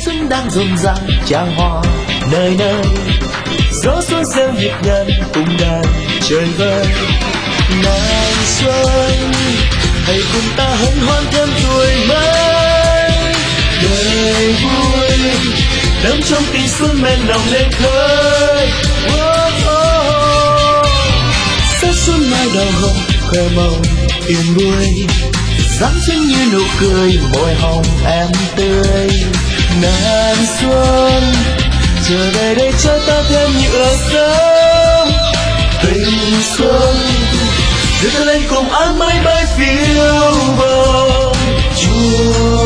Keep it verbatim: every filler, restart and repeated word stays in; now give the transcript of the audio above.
xuân đang rộn ràng tràng hoa nơi nơi, gió xuân reo nhịp nhàng cùng đàn trời vơi. Nàng xuân hãy cùng ta hân hoan thêm tuổi mới, đời vui đắm trong tình xuân men nồng lên khơi. Oh, oh. Sắc xuân mai đào hồng khoe màu yên vui, dáng xuân như nụ cười môi hồng em tươi. Nàng xuân trở về đây cho ta thêm những ước sớm, tình xuân đưa ta lên cùng áng mây bay phiêu bồng. Chúa